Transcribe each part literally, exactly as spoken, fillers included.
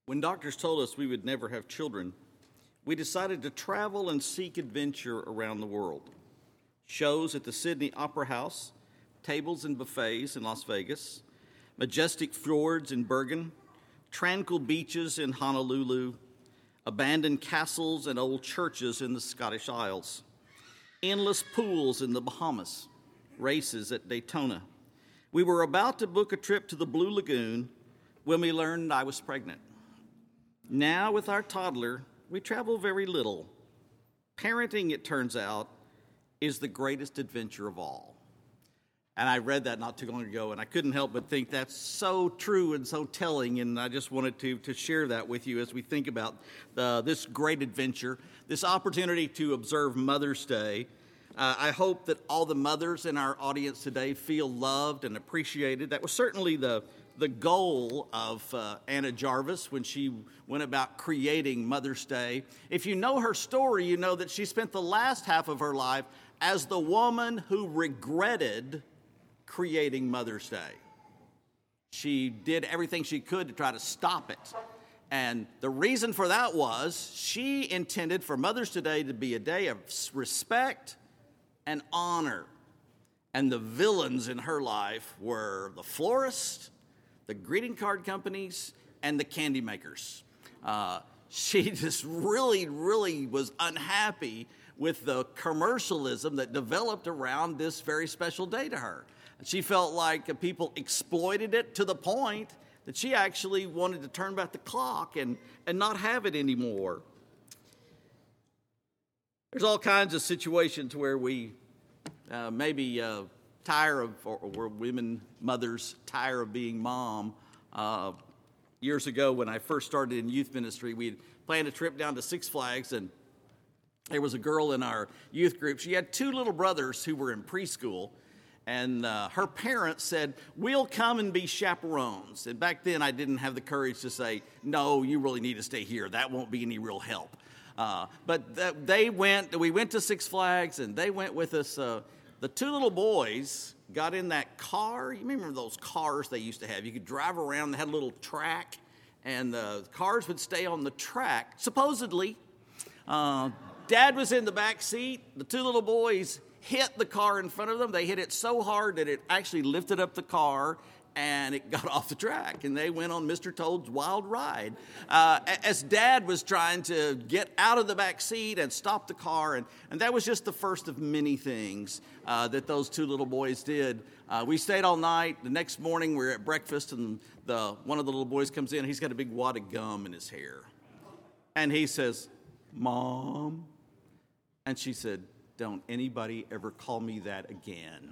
When doctors told us we would never have children, we decided to travel and seek adventure around the world. Shows at the Sydney Opera House, tables and buffets in Las Vegas, majestic fjords in Bergen, tranquil beaches in Honolulu, abandoned castles and old churches in the Scottish Isles, endless pools in the Bahamas, races at Daytona. We were about to book a trip to the Blue Lagoon when we learned I was pregnant. Now, with our toddler, we travel very little. Parenting, it turns out, is the greatest adventure of all. And I read that not too long ago, and I couldn't help but think that's so true and so telling, and I just wanted to, to share that with you as we think about the, this great adventure, this opportunity to observe Mother's Day. Uh, I hope that all the mothers in our audience today feel loved and appreciated. That was certainly the the goal of uh, Anna Jarvis when she went about creating Mother's Day. If you know her story, you know that she spent the last half of her life as the woman who regretted creating Mother's Day. She did everything she could to try to stop it. And the reason for that was she intended for Mother's Day to be a day of respect and honor. And the villains in her life were the florist, the greeting card companies, and the candy makers. Uh, she just really, really was unhappy with the commercialism that developed around this very special day to her. And she felt like people exploited it to the point that she actually wanted to turn back the clock and, and not have it anymore. There's all kinds of situations where we uh, maybe uh, tire of, or where women, mothers, tire of being mom. Uh, years ago, when I first started in youth ministry, we had planned a trip down to Six Flags, and there was a girl in our youth group. She had two little brothers who were in preschool, and uh, her parents said, "We'll come and be chaperones." And back then, I didn't have the courage to say, "No, you really need to stay here. That won't be any real help." Uh, but th- they went, we went to Six Flags, and they went with us. Uh, The two little boys got in that car. You remember those cars they used to have? You could drive around. They had a little track, and the cars would stay on the track, supposedly. Uh, Dad was in the back seat. The two little boys hit the car in front of them. They hit it so hard that it actually lifted up the car, and it got off the track, and they went on Mister Toad's Wild Ride. Uh, as Dad was trying to get out of the back seat and stop the car, and, and that was just the first of many things uh, that those two little boys did. Uh, we stayed all night. The next morning, we were at breakfast, and the one of the little boys comes in. He's got a big wad of gum in his hair, and he says, "Mom," and she said, "Don't anybody ever call me that again.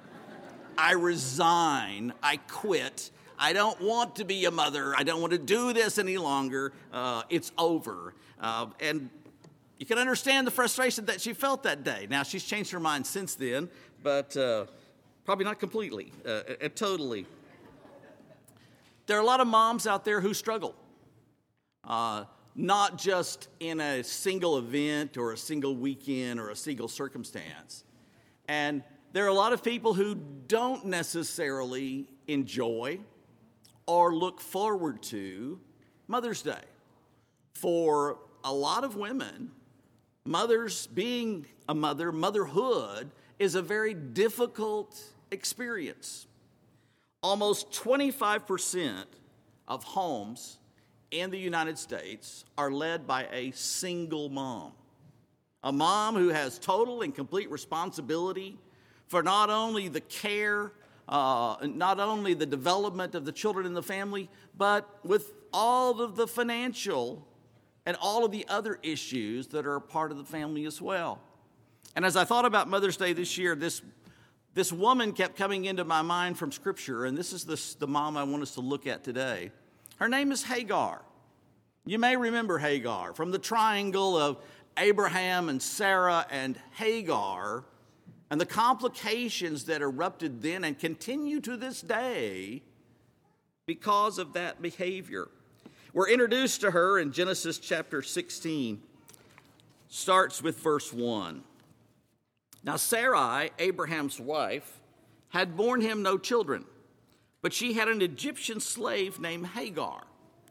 I resign. I quit. I don't want to be a mother. I don't want to do this any longer. Uh, it's over." Uh, and you can understand the frustration that she felt that day. Now, she's changed her mind since then, but uh, probably not completely, uh, uh, totally. There are a lot of moms out there who struggle, uh, not just in a single event or a single weekend or a single circumstance. And there are a lot of people who don't necessarily enjoy or look forward to Mother's Day. For a lot of women, mothers, being a mother, motherhood is a very difficult experience. Almost twenty-five percent of homes in the United States are led by a single mom. A mom who has total and complete responsibility for not only the care, uh, not only the development of the children in the family, but with all of the financial and all of the other issues that are a part of the family as well. And as I thought about Mother's Day this year, this, this woman kept coming into my mind from Scripture, and this is the, the mom I want us to look at today. Her name is Hagar. You may remember Hagar from the triangle of Abraham and Sarah and Hagar, and the complications that erupted then and continue to this day because of that behavior. We're introduced to her in Genesis chapter sixteen. Starts with verse one. Now Sarai, Abraham's wife, had borne him no children, but she had an Egyptian slave named Hagar.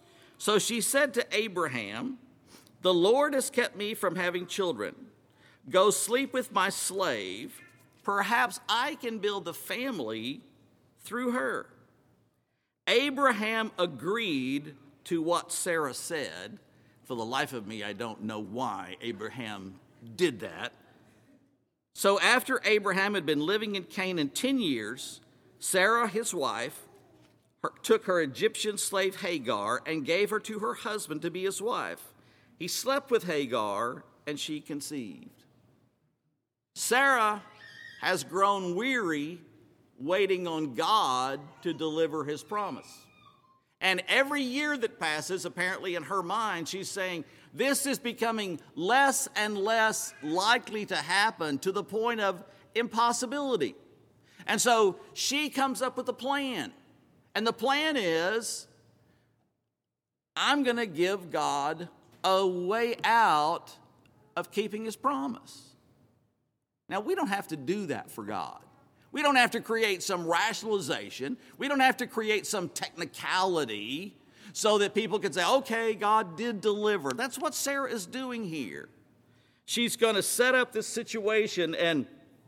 So she said to Abraham, "The Lord has kept me from having children. Go sleep with my slave. Perhaps I can build a family through her." Abraham agreed to what Sarah said. For the life of me, I don't know why Abraham did that. So after Abraham had been living in Canaan ten years, Sarah, his wife, her, took her Egyptian slave Hagar and gave her to her husband to be his wife. He slept with Hagar, and she conceived. Sarah has grown weary waiting on God to deliver his promise. And every year that passes, apparently in her mind, she's saying, this is becoming less and less likely to happen to the point of impossibility. And so she comes up with a plan. And the plan is, I'm going to give God a way out of keeping his promise. Now, we don't have to do that for God. We don't have to create some rationalization. We don't have to create some technicality so that people can say, okay, God did deliver. That's what Sarah is doing here. She's going to set up this situation, and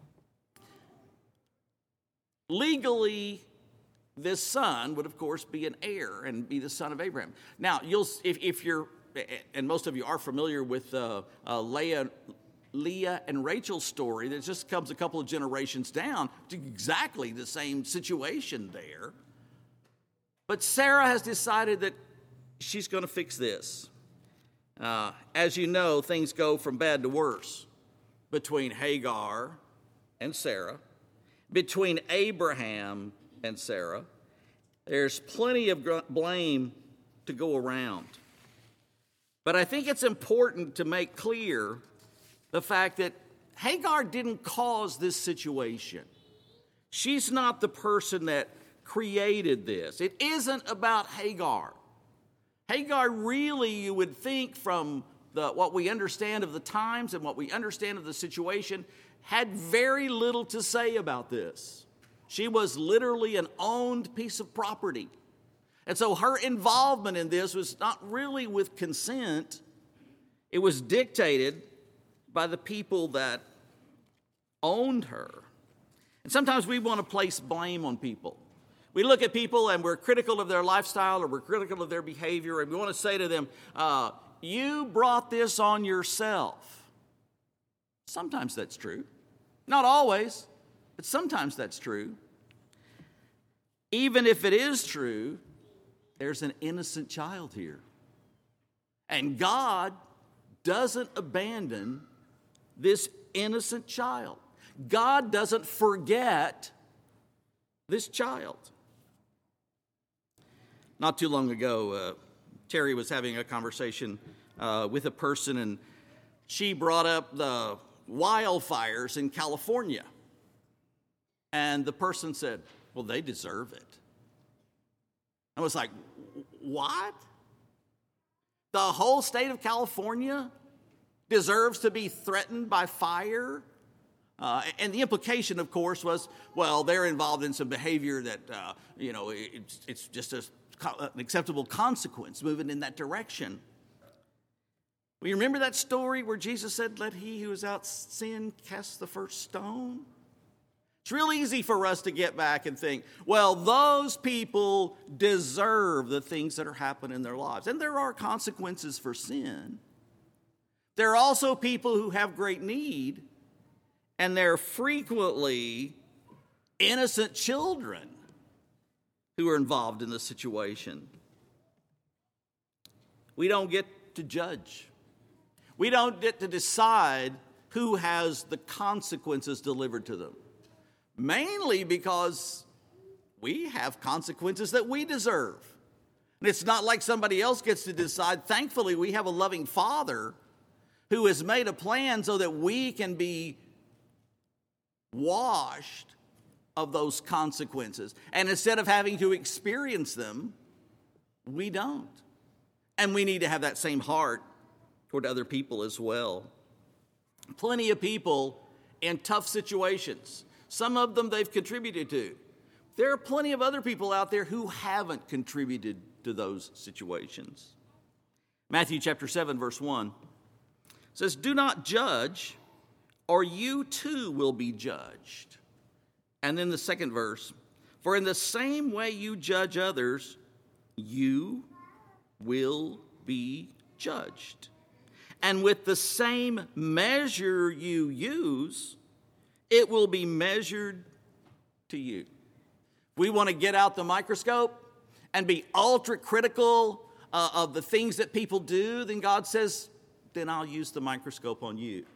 legally, this son would, of course, be an heir and be the son of Abraham. Now, you'll if, if you're, and most of you are familiar with uh, uh, Leah, Leah and Rachel's story, that just comes a couple of generations down to exactly the same situation there. But Sarah has decided that she's going to fix this. Uh, as you know, things go from bad to worse between Hagar and Sarah, between Abraham and Sarah. There's plenty of blame to go around. But I think it's important to make clear the fact that Hagar didn't cause this situation. She's not the person that created this. It isn't about Hagar. Hagar really, you would think from the, what we understand of the times and what we understand of the situation, had very little to say about this. She was literally an owned piece of property. And so her involvement in this was not really with consent. It was dictated by the people that owned her. And sometimes we want to place blame on people. We look at people and we're critical of their lifestyle or we're critical of their behavior, and we want to say to them, uh, you brought this on yourself. Sometimes that's true. Not always, but sometimes that's true. Even if it is true, there's an innocent child here. And God doesn't abandon this innocent child. God doesn't forget this child. Not too long ago, uh, Terry was having a conversation uh, with a person, and she brought up the wildfires in California. And the person said, well, they deserve it. I was like, what? The whole state of California deserves to be threatened by fire? Uh, and the implication, of course, was, well, they're involved in some behavior that, uh, you know, it's, it's just a, an acceptable consequence moving in that direction. Well, you remember that story where Jesus said, let he who is without sin cast the first stone? It's real easy for us to get back and think, well, those people deserve the things that are happening in their lives. And there are consequences for sin. There are also people who have great need, and they're frequently innocent children who are involved in the situation. We don't get to judge. We don't get to decide who has the consequences delivered to them. Mainly because we have consequences that we deserve. And it's not like somebody else gets to decide. Thankfully, we have a loving Father who has made a plan so that we can be washed of those consequences. And instead of having to experience them, we don't. And we need to have that same heart toward other people as well. Plenty of people in tough situations. Some of them they've contributed to. There are plenty of other people out there who haven't contributed to those situations. Matthew chapter seven, verse one says, "Do not judge, or you too will be judged." And then the second verse, "For in the same way you judge others, you will be judged. And with the same measure you use, it will be measured to you." We want to get out the microscope and be ultra critical uh, of the things that people do, then God says, then I'll use the microscope on you.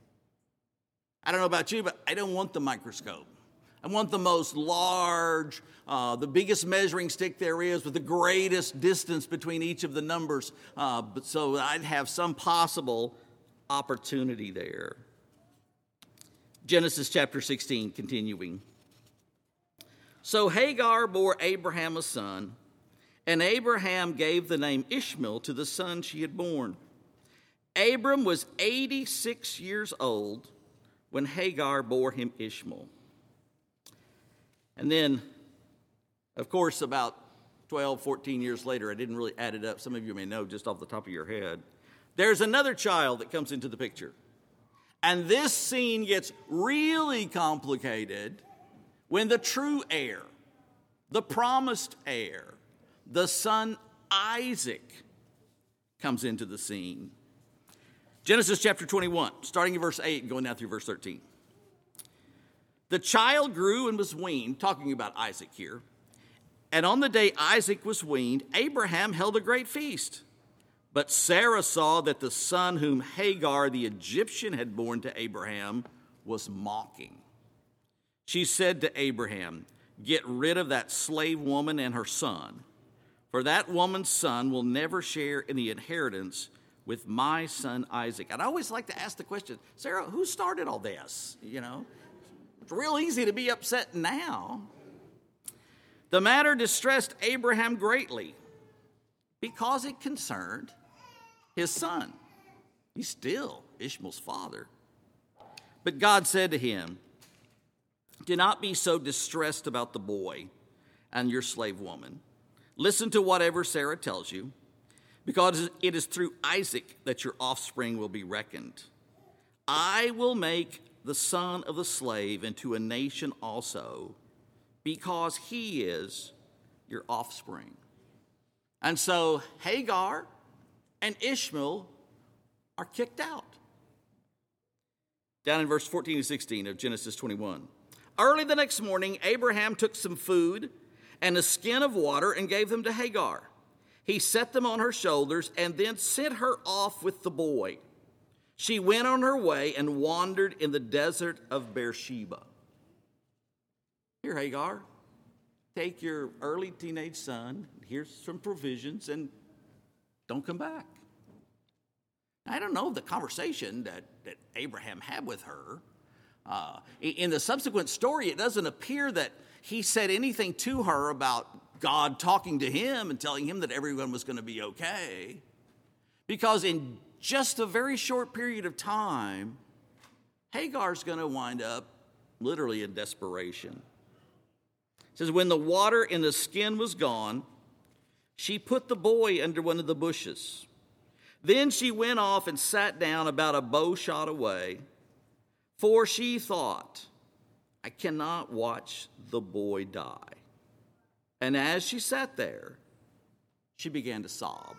I don't know about you, but I don't want the microscope. I want the most large, uh, the biggest measuring stick there is with the greatest distance between each of the numbers, uh, but so I'd have some possible opportunity there. Genesis chapter sixteen, continuing. "So Hagar bore Abraham a son, and Abraham gave the name Ishmael to the son she had born. Abram was eighty-six years old when Hagar bore him Ishmael." And then, of course, about twelve, fourteen years later, I didn't really add it up. Some of you may know just off the top of your head. There's another child that comes into the picture. And this scene gets really complicated when the true heir, the promised heir, the son Isaac, comes into the scene. Genesis chapter twenty-one, starting in verse eight and going down through verse thirteen. "The child grew and was weaned," talking about Isaac here. "And on the day Isaac was weaned, Abraham held a great feast. But Sarah saw that the son whom Hagar the Egyptian had borne to Abraham was mocking. She said to Abraham, 'Get rid of that slave woman and her son, for that woman's son will never share in the inheritance with my son Isaac.'" I'd always like to ask the question, Sarah, who started all this? You know, it's real easy to be upset now. "The matter distressed Abraham greatly because it concerned his son." He's still Ishmael's father. "But God said to him, 'Do not be so distressed about the boy and your slave woman. Listen to whatever Sarah tells you, because it is through Isaac that your offspring will be reckoned. I will make the son of the slave into a nation also, because he is your offspring.'" And so Hagar and Ishmael are kicked out. Down in verse fourteen to sixteen of Genesis twenty-one. "Early the next morning, Abraham took some food and a skin of water and gave them to Hagar. He set them on her shoulders and then sent her off with the boy. She went on her way and wandered in the desert of Beersheba." "Here, Hagar, take your early teenage son, here's some provisions, and don't come back." I don't know the conversation that, that Abraham had with her. Uh, in the subsequent story, it doesn't appear that he said anything to her about God talking to him and telling him that everyone was going to be okay. Because in just a very short period of time, Hagar's going to wind up literally in desperation. It says, "When the water in the skin was gone, she put the boy under one of the bushes. Then she went off and sat down about a bow shot away, for she thought, 'I cannot watch the boy die.' And as she sat there, she began to sob."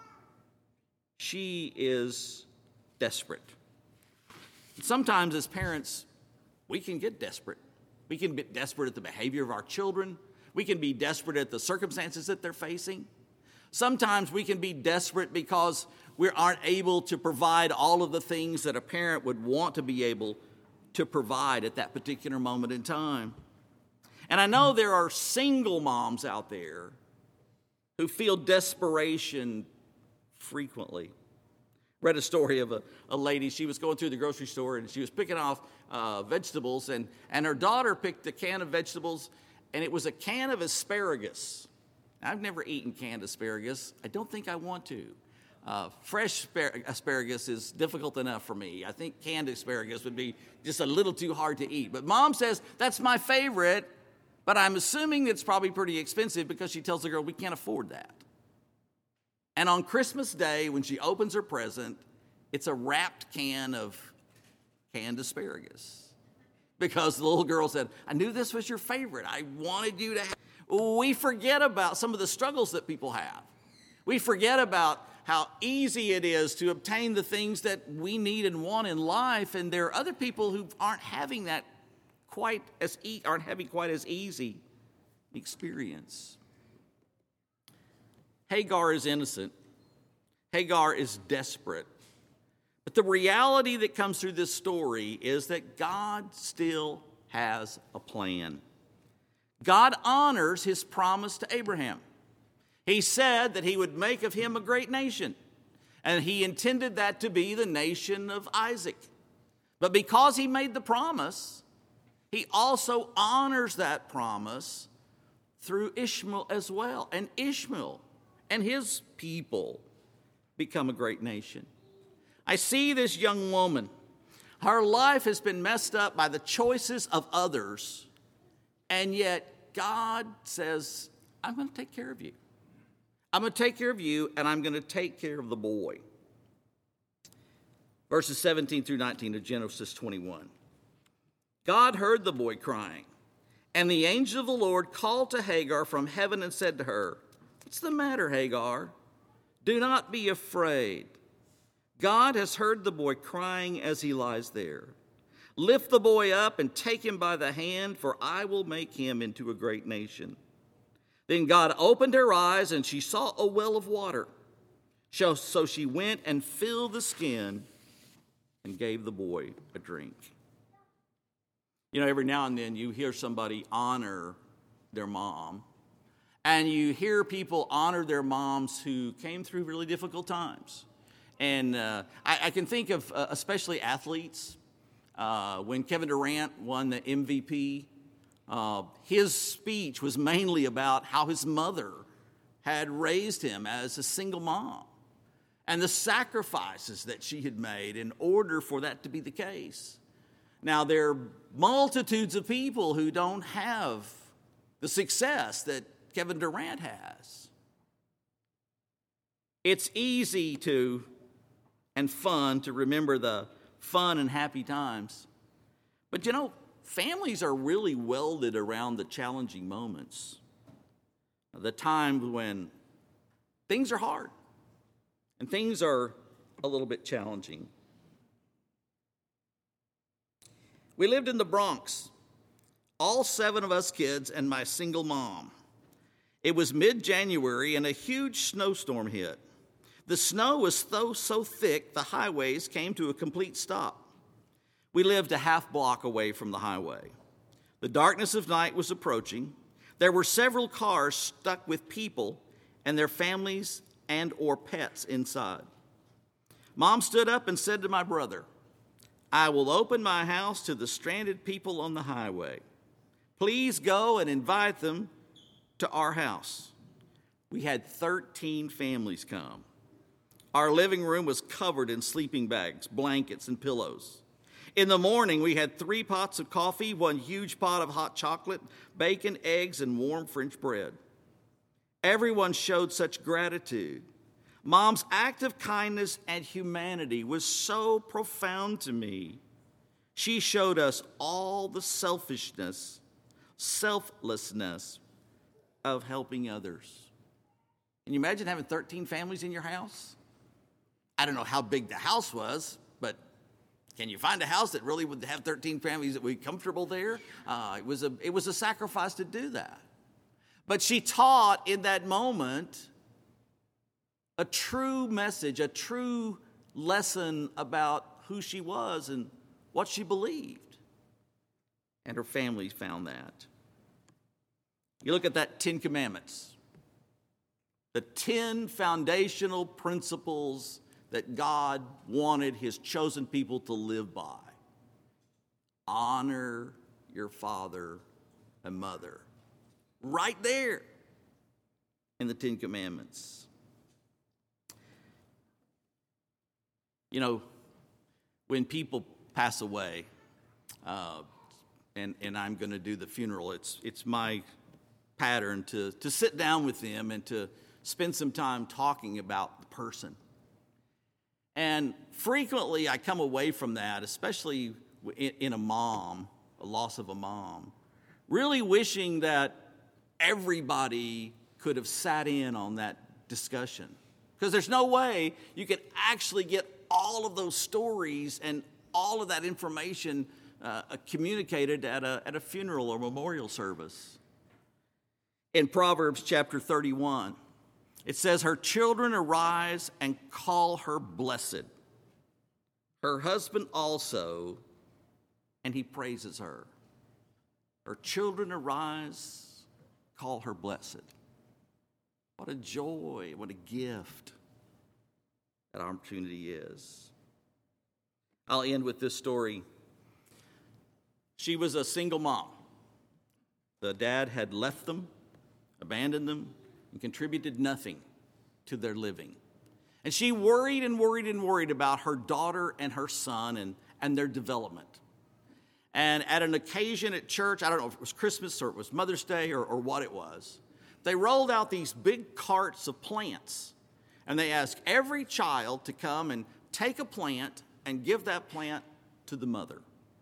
She is desperate. Sometimes as parents, we can get desperate. We can be desperate at the behavior of our children. We can be desperate at the circumstances that they're facing. Sometimes we can be desperate because we aren't able to provide all of the things that a parent would want to be able to provide at that particular moment in time. And I know there are single moms out there who feel desperation frequently. Read a story of a, a lady. She was going through the grocery store and she was picking off uh, vegetables, and, and her daughter picked a can of vegetables, and it was a can of asparagus. I've never eaten canned asparagus. I don't think I want to. Uh, fresh spar- asparagus is difficult enough for me. I think canned asparagus would be just a little too hard to eat. But Mom says, that's my favorite, but I'm assuming it's probably pretty expensive because she tells the girl, we can't afford that. And on Christmas Day, when she opens her present, it's a wrapped can of canned asparagus. Because the little girl said, I knew this was your favorite. I wanted you to have. We forget about some of the struggles that people have. We forget about how easy it is to obtain the things that we need and want in life. And there are other people who aren't having that quite as e- aren't having quite as easy experience. Hagar is innocent. Hagar is desperate. But the reality that comes through this story is that God still has a plan. God honors his promise to Abraham. He said that he would make of him a great nation, and he intended that to be the nation of Isaac. But because he made the promise, he also honors that promise through Ishmael as well. And Ishmael and his people become a great nation. I see this young woman. Her life has been messed up by the choices of others, and yet God says, I'm going to take care of you. I'm going to take care of you, and I'm going to take care of the boy. Verses seventeen through nineteen of Genesis twenty-one. God heard the boy crying, and the angel of the Lord called to Hagar from heaven and said to her, What's the matter, Hagar? Do not be afraid. God has heard the boy crying as he lies there. Lift the boy up and take him by the hand, for I will make him into a great nation. Then God opened her eyes, and she saw a well of water. So she went and filled the skin and gave the boy a drink. You know, every now and then you hear somebody honor their mom, and you hear people honor their moms who came through really difficult times. And uh, I, I can think of uh, especially athletes. Uh, when Kevin Durant won the M V P, uh, his speech was mainly about how his mother had raised him as a single mom and the sacrifices that she had made in order for that to be the case. Now, there are multitudes of people who don't have the success that Kevin Durant has. It's easy to and fun to remember the fun and happy times. But you know, families are really welded around the challenging moments, the times when things are hard and things are a little bit challenging. We lived in the Bronx, all seven of us kids and my single mom. It was mid-January and a huge snowstorm hit. The snow was so, so thick the highways came to a complete stop. We lived a half block away from the highway. The darkness of night was approaching. There were several cars stuck with people and their families and or pets inside. Mom stood up and said to my brother, I will open my house to the stranded people on the highway. Please go and invite them to our house. We had thirteen families come. Our living room was covered in sleeping bags, blankets, and pillows. In the morning, we had three pots of coffee, one huge pot of hot chocolate, bacon, eggs, and warm French bread. Everyone showed such gratitude. Mom's act of kindness and humanity was so profound to me. She showed us all the selfishness, selflessness of helping others. Can you imagine having thirteen families in your house? I don't know how big the house was, but can you find a house that really would have thirteen families that would be comfortable there? Uh, it was a it was a sacrifice to do that. But she taught in that moment a true message, a true lesson about who she was and what she believed. And her family found that. You look at that Ten Commandments, the ten foundational principles that God wanted his chosen people to live by. Honor your father and mother. Right there in the Ten Commandments. You know, when people pass away, uh, and, and I'm going to do the funeral, it's, it's my pattern to, to sit down with them and to spend some time talking about the person. And frequently I come away from that, especially in, in a mom, a loss of a mom, really wishing that everybody could have sat in on that discussion. Because there's no way you could actually get all of those stories and all of that information uh, communicated at a, at a funeral or memorial service. In Proverbs chapter thirty-one, it says, her children arise and call her blessed. Her husband also, and he praises her. Her children arise, call her blessed. What a joy, what a gift that opportunity is. I'll end with this story. She was a single mom. The dad had left them, abandoned them, and contributed nothing to their living. And she worried and worried and worried about her daughter and her son and, and their development. And at an occasion at church, I don't know if it was Christmas or it was Mother's Day or, or what it was, they rolled out these big carts of plants. And they asked every child to come and take a plant and give that plant to the mother.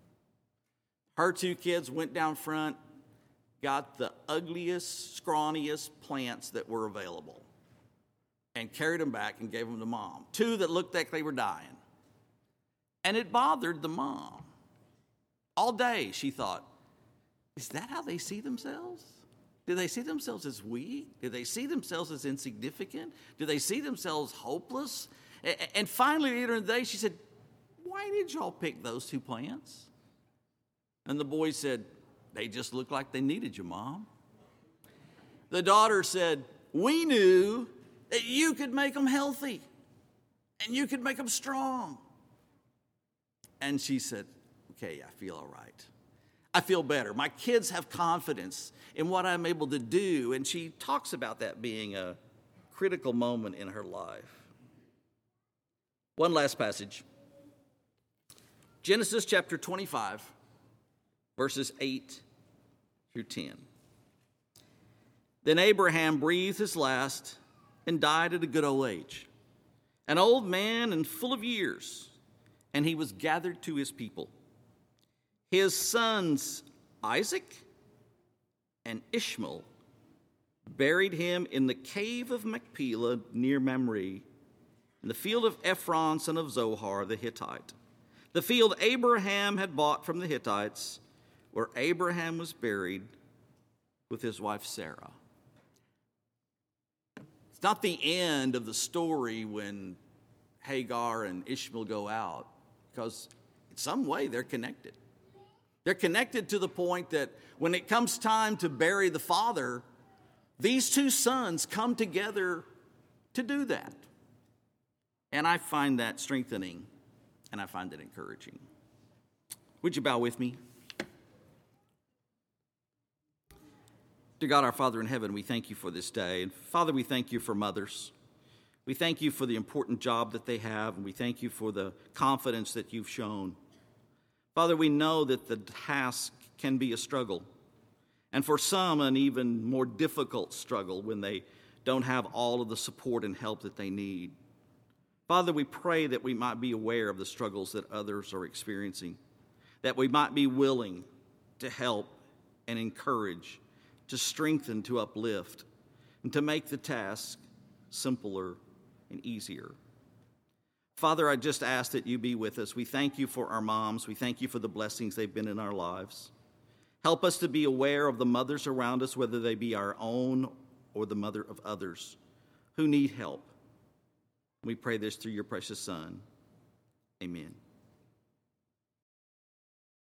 Her two kids went down front, got the ugliest, scrawniest plants that were available, and carried them back and gave them to mom. Two that looked like they were dying. And it bothered the mom. All day she thought, is that how they see themselves? Do they see themselves as weak? Do they see themselves as insignificant? Do they see themselves hopeless? And finally, at the end of the day, she said, why did y'all pick those two plants? And the boy said, they just looked like they needed you, Mom. The daughter said, we knew that you could make them healthy and you could make them strong. And she said, okay, I feel all right. I feel better. My kids have confidence in what I'm able to do. And she talks about that being a critical moment in her life. One last passage. Genesis chapter twenty-five, verses eight through ten. Then Abraham breathed his last and died at a good old age, an old man and full of years, and he was gathered to his people. His sons Isaac and Ishmael buried him in the cave of Machpelah near Mamre, in the field of Ephron, son of Zohar the Hittite, the field Abraham had bought from the Hittites, where Abraham was buried with his wife Sarah. It's not the end of the story when Hagar and Ishmael go out, because in some way they're connected. They're connected to the point that when it comes time to bury the father, these two sons come together to do that. And I find that strengthening, and I find it encouraging. Would you bow with me? Dear God, our Father in heaven, we thank you for this day. And Father, we thank you for mothers. We thank you for the important job that they have, and we thank you for the confidence that you've shown. Father, we know that the task can be a struggle, and for some, an even more difficult struggle when they don't have all of the support and help that they need. Father, we pray that we might be aware of the struggles that others are experiencing, that we might be willing to help and encourage, to strengthen, to uplift, and to make the task simpler and easier. Father, I just ask that you be with us. We thank you for our moms. We thank you for the blessings they've been in our lives. Help us to be aware of the mothers around us, whether they be our own or the mother of others who need help. We pray this through your precious Son. Amen.